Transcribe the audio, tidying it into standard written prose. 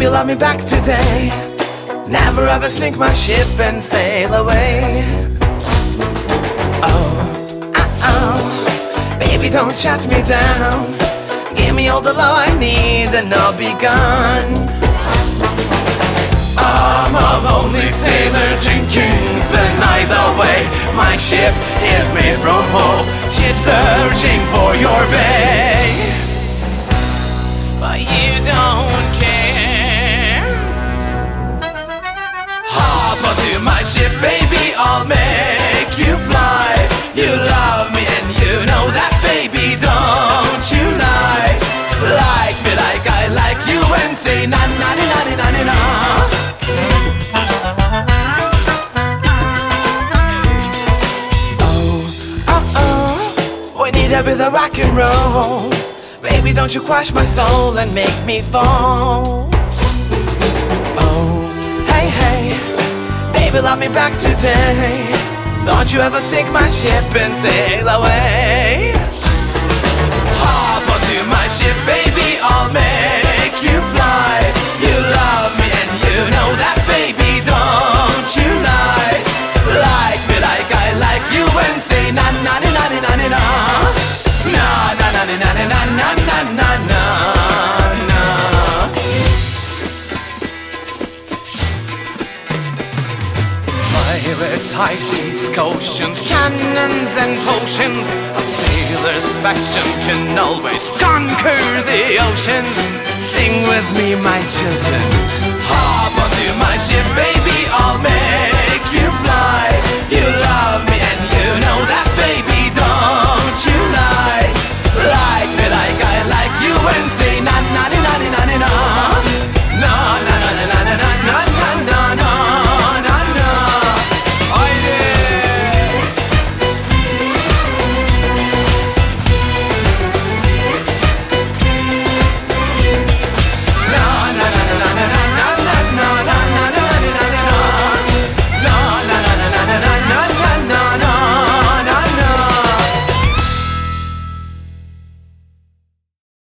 Baby, love me back today. Never ever sink my ship and sail away. Baby, don't shut me down. Give me all the love I need and I'll be gone. I'm a lonely sailor drinking the night away. My ship is made from hope. She's searching for your bay, but you don't care. Hop onto my ship, baby, I'll make you fly. You love me and you know that, baby, don't you lie. Like me like I like you and say na na na na na na na. We need a bit of rock and roll. Baby, don't you crush my soul and make me fall. Oh, hey, hey, baby, love me back today. Don't you ever sink my ship and sail away. Hop onto my ship, baby, I'll make you fly. You love me and you know that, baby, don't you lie. Like me like I like you and say na na na na na na na. Na na na na na na na na na na na. Pirates, high seas, oceans, cannons and potions. A sailor's passion can always conquer the oceans. Sing with me, my children. Hop onto my ship, baby, I'll make